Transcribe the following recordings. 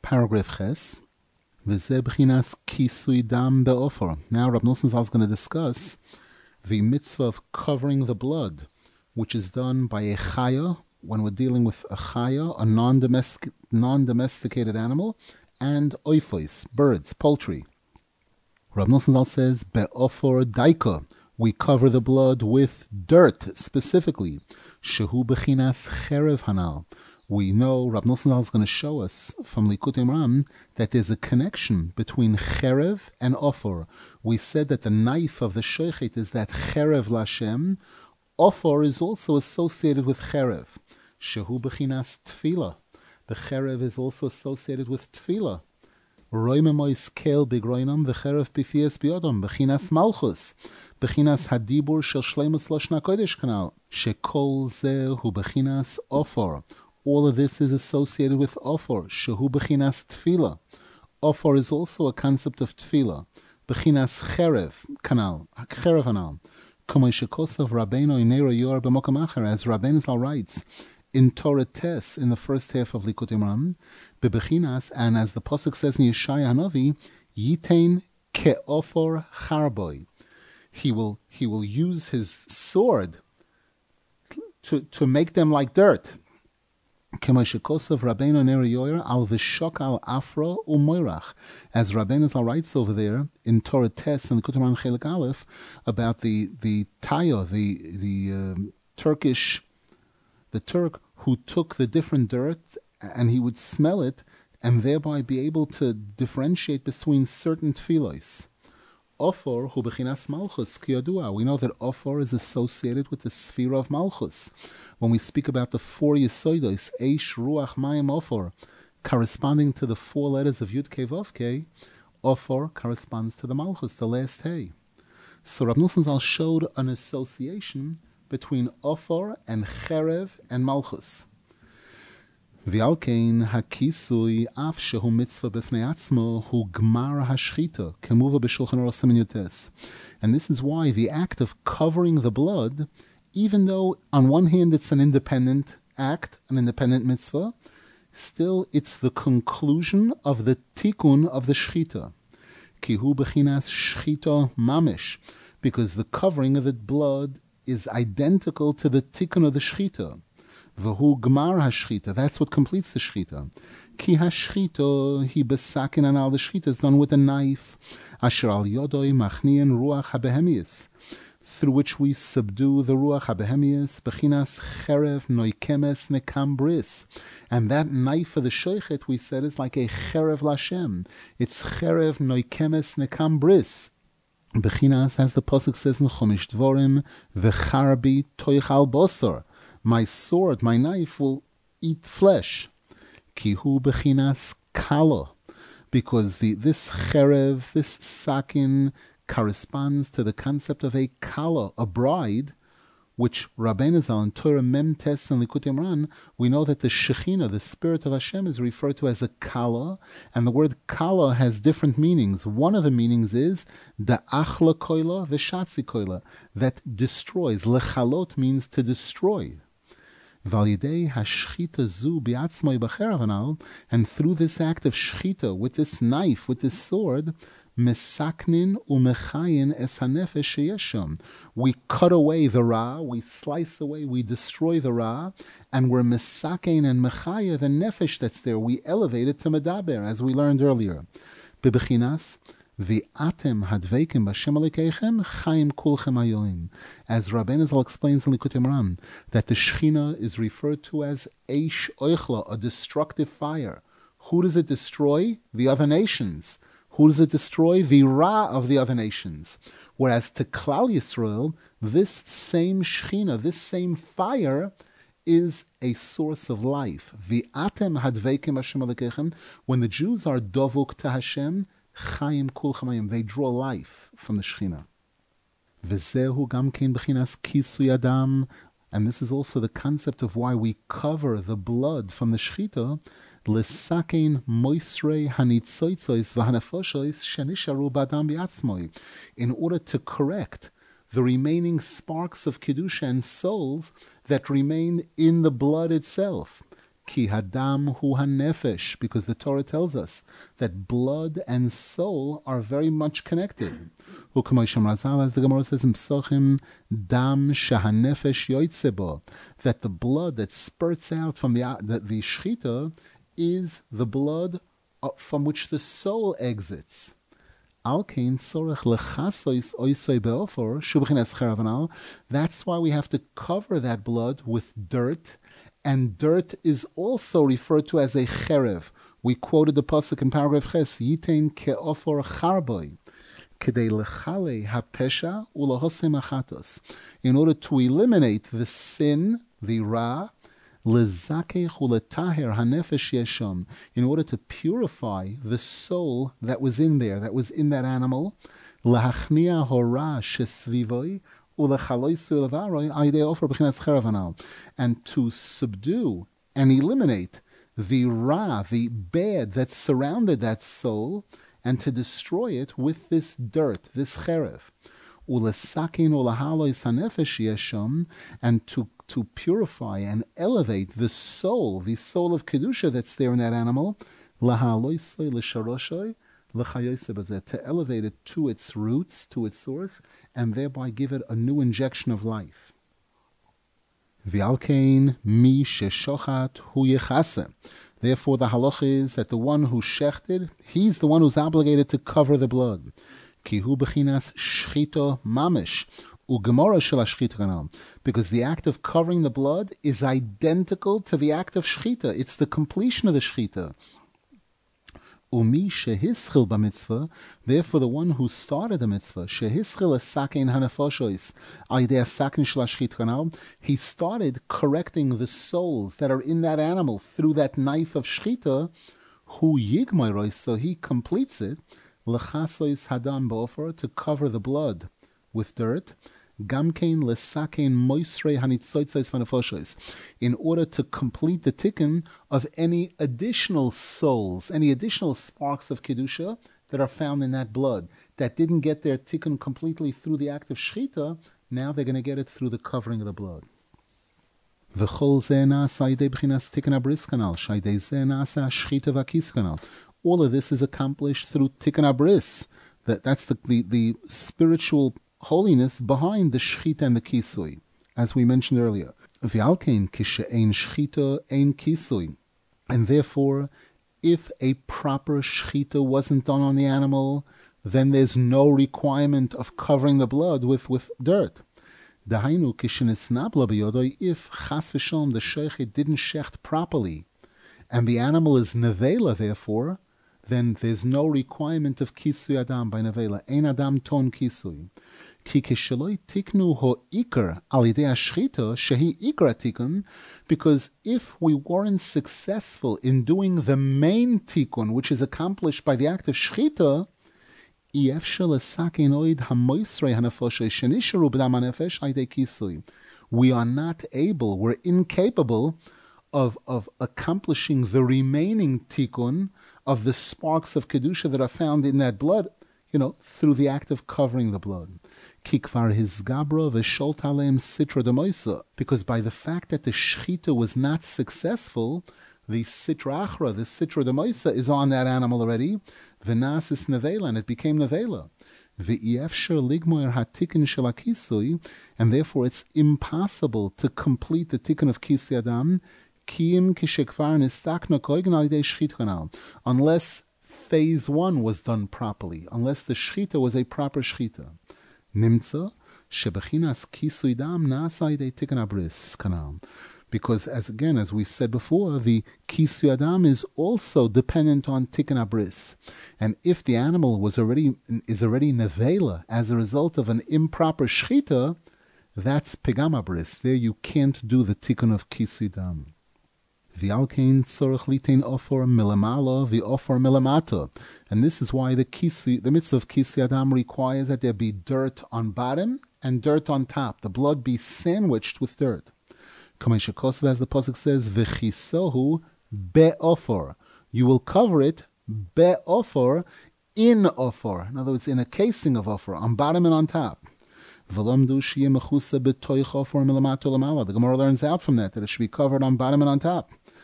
paragraph Ches. V'zeh b'chinas kisui dam be'ofer. Now Rab Nosson Zal is going to discuss the mitzvah of covering the blood, which is done by a chaya, when we're dealing with a chaya, a non-domesticated animal, and oifos, birds, poultry. Rab Nosson Zal says, be'ofer daika, we cover the blood with dirt, specifically. Shehu b'chinas cherev hanal. We know Rab Nosson Zal is going to show us from Likutei Moharan that there's a connection between cherev and ofer. We said that the knife of the shochet is that cherev lashem. Ofer is also associated with cherev. Shehu b'chinas tefillah. The cherev is also associated with tefillah. Roimemois kel bigroinam v'cherev bifias biodam b'chinas malchus b'chinas hadibur shel shleimus lashon hakodesh kanal shekol zeh hu b'chinas ofer. All of this is associated with ofer. Shehu b'chinas tefillah. Ofer is also a concept of tefillah. B'chinas cherev kanal cherev anal. As Rabbeinu Zal writes in Torah Tes in the first half of Likutei Moharan, bebechinas, and as the pasuk says in Yeshaya Hanavi, Yitain ke'ofor charboy. He will use his sword to make them like dirt. As Rabbeinu Zal writes over there in Torah Tes and Likutei Moharan Chelik Aleph about the Tayo, the Turk who took the different dirt and he would smell it and thereby be able to differentiate between certain tefillos. Ofor hu b'chinas malchus kiyadua. We know that ofor is associated with the sphere of malchus. When we speak about the four yesodos, eish, ruach, mayim, ofor, corresponding to the four letters of Yud Kei Vav Kei, ofor corresponds to the malchus, the last hay. So Rab Nosson Zal showed an association between ofor and cherev and malchus. V'alkein hakisui af shehu mitzvah b'fnei atzmo hu gmar hashchita kemuva b'shulchan aruch siman Yud Tes. And this is why the act of covering the blood, even though on one hand it's an independent act, an independent mitzvah, still it's the conclusion of the tikkun of the shchita. Kihu b'chinas shchita mamish, because the covering of the blood is identical to the tikkun of the shchita. V'hu gmar hashchita, that's what completes the shchita. Ki hashchita hi besakin anal, the shchita is done with a knife. Asher al yodoi machnian ruach habehemius, through which we subdue the ruach habehemius, bechinas cherev noikemes nekambris. And that knife of the shochet, we said, is like a cherev lashem. It's cherev noikemes nekambris. Bechinas, as the pasuk says in Chumash Dvorim, v'charbi toichal bosor. My sword, my knife will eat flesh. Kihu bechinas kala, because this cherev, this sakin, corresponds to the concept of a kala, a bride, which Rabbeinu Zal in Torah Mem Tes and Likutei Moharan, we know that the Shekhinah, the Spirit of Hashem, is referred to as a kala, and the word kala has different meanings. One of the meanings is the achla koila v'shatzi koila, that destroys. Lechalot means to destroy. Validei hashchita zu biatzmoi b'cherev anal, and through this act of shchita, with this knife, with this sword, mesaknin umechayin es hanefesh sheyesham. We cut away the ra, we slice away, we destroy the ra, and we're mesakein and mechaya, the nefesh that's there. We elevate it to medaber, as we learned earlier. Bebechinas v'atem hadveikim b'Hashem Elokeichem chayim kulchem hayoim. As Rabbeinu Zal explains in Likutei Moharan, that the Shechina is referred to as eish oichla, a destructive fire. Who does it destroy? The other nations. Who does it destroy? The Ra of the other nations. Whereas to Klal Yisrael, this same Shechina, this same fire, is a source of life. V'atem hadveikim Hashem Elokeichem. When the Jews are dovuk to Hashem, chayim kul chamayim, they draw life from the Shechina. V'zehu gam kein b'chinas kisui adam. And this is also the concept of why we cover the blood from the Shechita, l'sakein moisrei hanitzoitzois v'hanefoshois shenisharu b'adam bi'atzmoi, in order to correct the remaining sparks of Kedusha and souls that remain in the blood itself. Ki hadam hu hanefesh, because the Torah tells us that blood and soul are very much connected. U'kamosham Razal, as the Gemara says in Psochim, dam shehanefesh yoitzebo, that the blood that spurts out from the shchita is the blood from which the soul exits. That's why we have to cover that blood with dirt, and dirt is also referred to as a cherev. We quoted the pasuk in paragraph Ches, Yitein ke'ofor charboy, kedei lechale hapesha ulahosem achatos, in order to eliminate the sin, the ra, lezakech uletaher hanefesh yesham, in order to purify the soul that was in there, that was in that animal, lahachnia hora shesvivoi, and to subdue and eliminate the ra, the bad that surrounded that soul, and to destroy it with this dirt, this cherev. And to purify and elevate the soul of Kedusha that's there in that animal, to elevate it to its roots, to its source, and thereby give it a new injection of life. V'alkein mi sheshochat hu yechase. Therefore, the halacha is that the one who shechted, he's the one who's obligated to cover the blood. Ki hu bechinas shchito mamish. Because the act of covering the blood is identical to the act of shchita. It's the completion of the shchita. Umi shehischil b'mitzvah, therefore the one who started the mitzvah, shehischil esakein hanefoshois, aydei esakein shel hashchit kanal, he started correcting the souls that are in that animal through that knife of shchita, hu yigmairois, so he completes it, lechasois hadam b'ofer, to cover the blood with dirt, gamkein lesakein moisrei hanitzoitzos vanefoshois, in order to complete the tikkun of any additional souls, any additional sparks of kedusha that are found in that blood that didn't get their tikkun completely through the act of shchita. Now they're going to get it through the covering of the blood. V'chol zeh na'asa yidei b'chinas tikkun abris kanal, shaydei zeh na'asa shchita v'akis kanal. All of this is accomplished through tikkun abris. That's the spiritual holiness behind the shchita and the kisui, as we mentioned earlier. V'alkein kishe'ein shchita ein kisui, and therefore, if a proper shchita wasn't done on the animal, then there's no requirement of covering the blood with dirt. Dahainu kishenisnabla b'yodoi, if chas v'shalom the shechet didn't shecht properly, and the animal is nevela, therefore, then there's no requirement of kisui adam by nevela. Ein adam ton kisui. Because if we weren't successful in doing the main tikkun, which is accomplished by the act of shchita, we are not able, we're incapable of accomplishing the remaining tikkun of the sparks of kedusha that are found in that blood, through the act of covering the blood. Kikvar his gabra v'sholt aleim sitra demoisa, because by the fact that the shchita was not successful, the sitra achra, the sitra demoisa, is on that animal already. V'nasis nevela, and it became nevela. V'yefsher ligmoyer hatikkun shel hakisui, and therefore it's impossible to complete the tikkun of kisui adam, kiyim kishekvar nistakna koigen al yidei shchit kanal, unless phase 1 was done properly, unless the shchita was a proper shchita. Nimtza shebechinas kisui dam na'asa yidei tikkun abris kanal, because as we said before, the kisui adam is also dependent on tikkun abris, and if the animal is already nevela as a result of an improper shchita, that's pigam abris. There you can't do the tikkun of kisui dam. V'alkein tzorich litein ofor milamala v'ofor milamata, and this is why the mitzvah of kisui adam requires that there be dirt on bottom and dirt on top. The blood be sandwiched with dirt. Kamei shekosv, as the pasuk says, v'chisohu be'ofor. You will cover it be'ofor, in ofor. In other words, in a casing of ofor, on bottom and on top. V'lamdu sheyeh mechusa b'toich ofor milamato lamala. The Gemara learns out from that it should be covered on bottom and on top.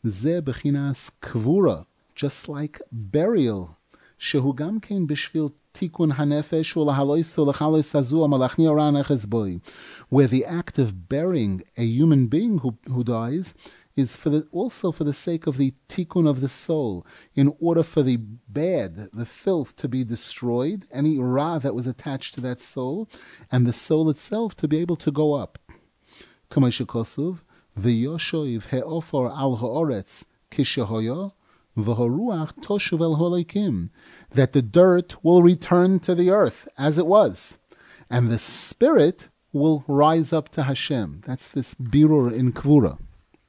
Ze bechinas kvura, just like burial. Shehu gam kein bishvil tikun hanefesh ulahalois ulachalois hazu amalachni oran eches boi, where the act of burying a human being who dies is also for the sake of the tikkun of the soul, in order for the bad, the filth, to be destroyed, any ra that was attached to that soul, and the soul itself to be able to go up. Kamei shekosuv, v'yoshoiv he'ofor al ha'oretz kishehoyo, v'horuach toshuv el ha'leikim, that the dirt will return to the earth as it was, and the spirit will rise up to Hashem. That's this birur in Kvura.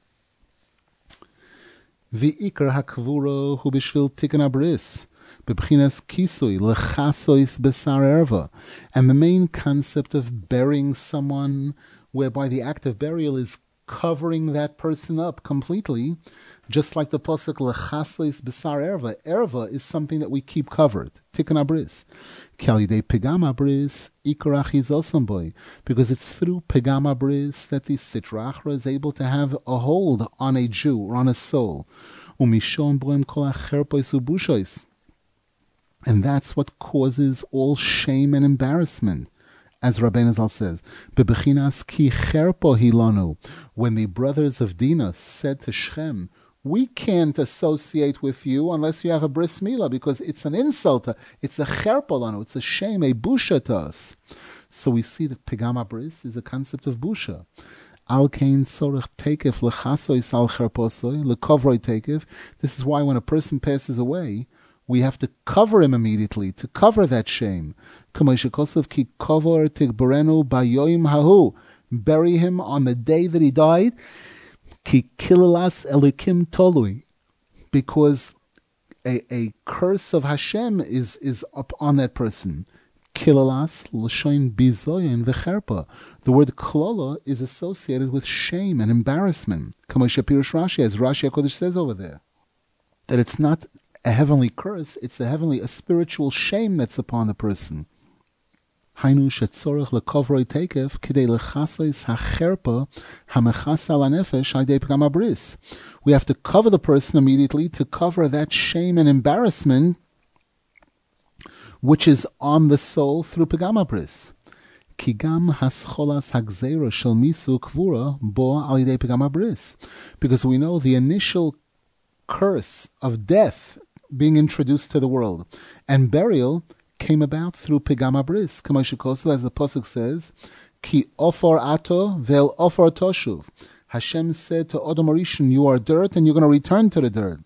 V'ikar hakvura hu b'shvil tikkun abris, b'bchinas kisui lechasois besar erva. And the main concept of burying someone, whereby the act of burial is covering that person up completely, just like the pasuk lechasois besar erva. Erva is something that we keep covered. Tikkun abris. Kalidei pegam abris ikar achizosam boy, because it's through pegam abris that the sitra achra is able to have a hold on a Jew or on a soul. Umishon boim kol acherpois ubushois. And that's what causes all shame and embarrassment. As Rabbeinu Zal says, Bebechinas ki cherpo hilanu, when the brothers of Dinah said to Shechem, we can't associate with you unless you have a bris milah, because it's an insult, it's a cherpo lanu, it's a shame, a busha to us. So we see that pegam bris is a concept of busha. Al kein tzorech tekef lechasois al cherposoi lekovroi tekef. This is why when a person passes away, we have to cover him immediately, to cover that shame. Bury him on the day that he died. Because a curse of Hashem is up on that person. The word klola is associated with shame and embarrassment. As Rashi HaKodesh says over there, that it's not a heavenly curse, it's a spiritual shame that's upon the person. We have to cover the person immediately to cover that shame and embarrassment which is on the soul through pegam bris. Because we know the initial curse of death being introduced to the world and burial came about through pegam bris. As the pasuk says, Ki ofor ato vel ofor toshuv. Hashem said to Adam Rishon, you are dirt and you're going to return to the dirt.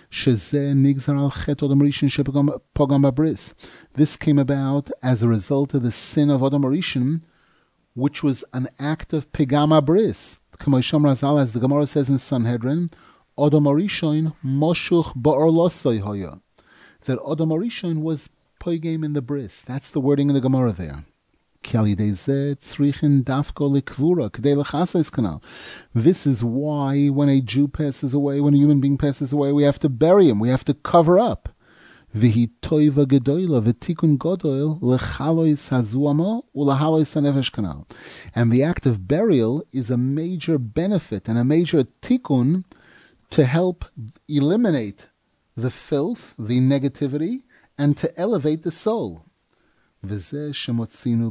This came about as a result of the sin of Adam Rishon, which was an act of pegam bris. As the Gemara says in Sanhedrin, Adam Rishon moshuch ba'orlosai hoya, that Adam Rishon was poigam in the bris. That's the wording in the Gemara there. This is why when a Jew passes away, when a human being passes away, we have to bury him, we have to cover up. And the act of burial is a major benefit and a major tikkun to help eliminate the filth, the negativity, and to elevate the soul. This is why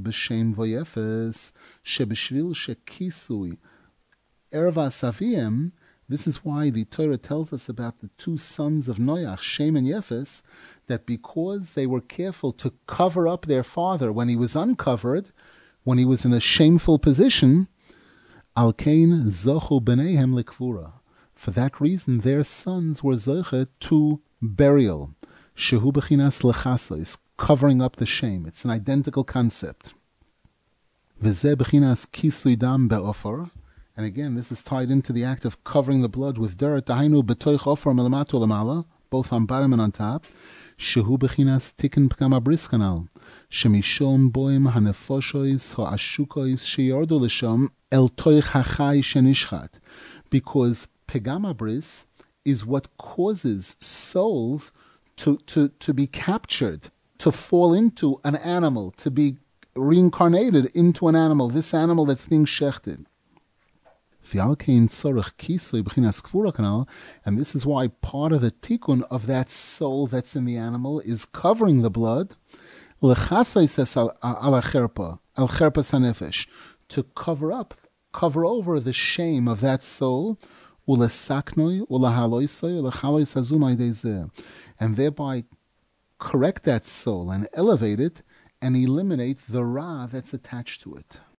the Torah tells us about the two sons of Noach, Shem and Yefes, that because they were careful to cover up their father when he was uncovered, when he was in a shameful position, Alkein zochu b'neihem lekvura. For that reason, their sons were zoche to burial. Shehu b'chinas lechasos, covering up the shame. It's an identical concept. V'zeh b'chinas kisui dam be'ofor. And again, this is tied into the act of covering the blood with dirt. Dahainu b'toich ofor melamato lamala, both on bottom and on top. Shehu b'chinas tikkun pegam bris kanal. Shemishom boim hanefoshois ha'ashukois sheyordu l'sham el toich hachai shenishchat. Because pegam bris is what causes souls to be captured, to fall into an animal, to be reincarnated into an animal, this animal that's being shechted. V'alkein tzorich kisui b'chinas kfura kanal, and this is why part of the tikkun of that soul that's in the animal is covering the blood. L'chasai says al cherpa sanefesh, to cover over the shame of that soul, ulesaknoi ulahaloisoi ulachalois azumai dezeh, and thereby correct that soul and elevate it and eliminate the ra that's attached to it.